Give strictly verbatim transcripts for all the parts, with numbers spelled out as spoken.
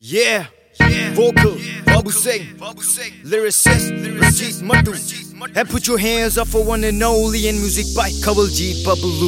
Yeah, vocal, Babu Singh, lyricist, Ranjit Mattu. And put your hands up for one and only in music by Kawaljeet Babalu.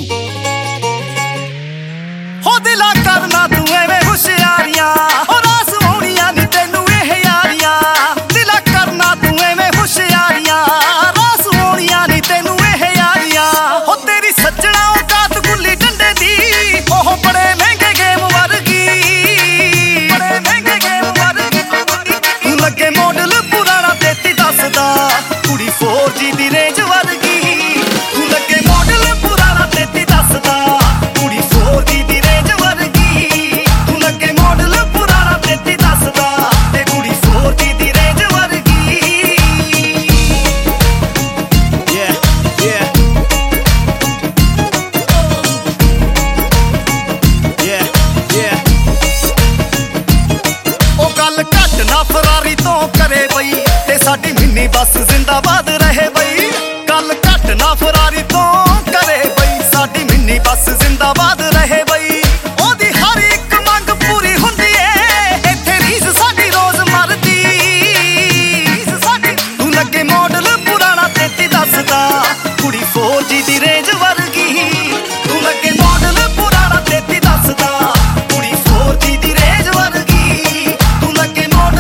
हो दिला करना तू एवें हुशियारियां हो रास होनियां नी तैनू एह यारियां दिला करना तू एवें हुशियारियां रास होनियां नी तैनू एह यारियां हो तेरी सज्जणा औकात गुल्ली डंडे दी ओह बड़े महंगे गेम वर्गी बड़े महंगे गेम वर्गी तू लगे मॉडल पुराना तेती दसदा कुड़ी फोर जी दी रेंज वर्गी तू लगे मॉडल पुराना तेती दसदा कुड़ी फोर जी दी फरारी तो करे बई ते साडी मिनी बस जिंदाबाद रहे बई गल घट ना फरारी तो करे बई साडी मिनी बस जिंदाबाद रहे बई ओदी हर एक मंग पूरी हुंदी ए इत्थे रीस साडी रोज मरदी रीस साडी तू लगे मॉडल पुराना तेती दसदा कुड़ी फोर जी दी रेंज वर्गी तू लगे मॉडल पुराना तेती दसदा कुड़ी फोर जी दी रेंज वर्गी तू लगे मॉडल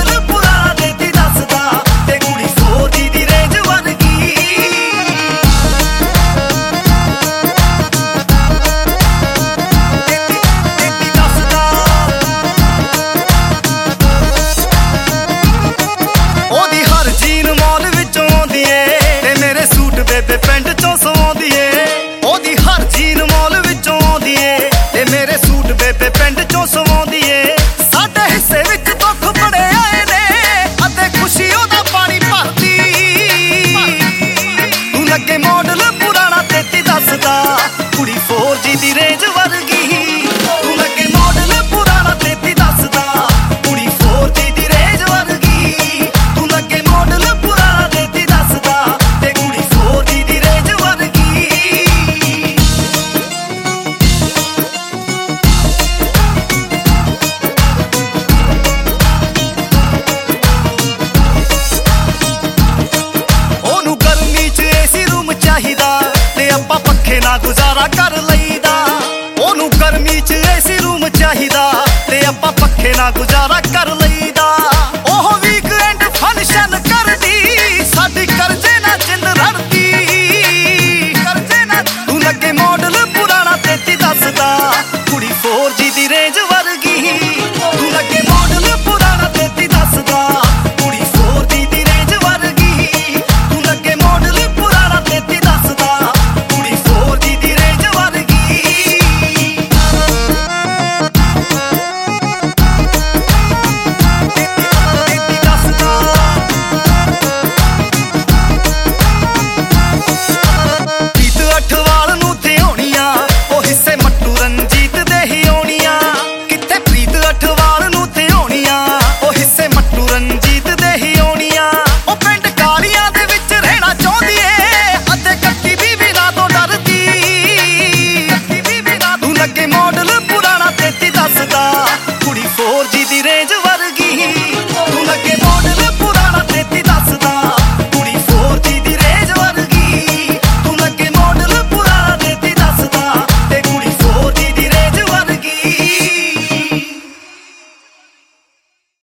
बेबे पिंड चों सवाउंदी ए ओदी हर जीन मॉल विचों आउंदी ए ते मेरे सूट बेबे पिंड चों सवाउंदी ए साडे हिस्से विच दुख बड़े आए ने अते खुशी ओदा पानी भरदी तू लगे मॉडल पुराना तेती दसदा कुड़ी फोर जी दी रेंज वर्गी तू लगे मॉडल पुराना तेती दसदा कुड़ी फोर जी दी रेंज वर्गी तू लगे मॉडल पुराना तेती दसदा पखे ना गुजारा कर लईदा ओनू गर्मी च एसी रूम चाहिदा ते आपां पखे ना गुजारा कर लईदा ओह वीकेंड फंक्शन करदी साडी करजे ना जिंद रड़दी करजे ना तू लगे मॉडल पुराना तेती दसदा कुड़ी फोर जी दी रेंज वर्गी तू लगे मॉडल पुराना तेती दसदा कुड़ी फोर जी दी रेंज वर्गी तू लगे मॉडल पुराना तेती दसदा कुड़ी फोर जी दी रेंज वर्गी तू लगे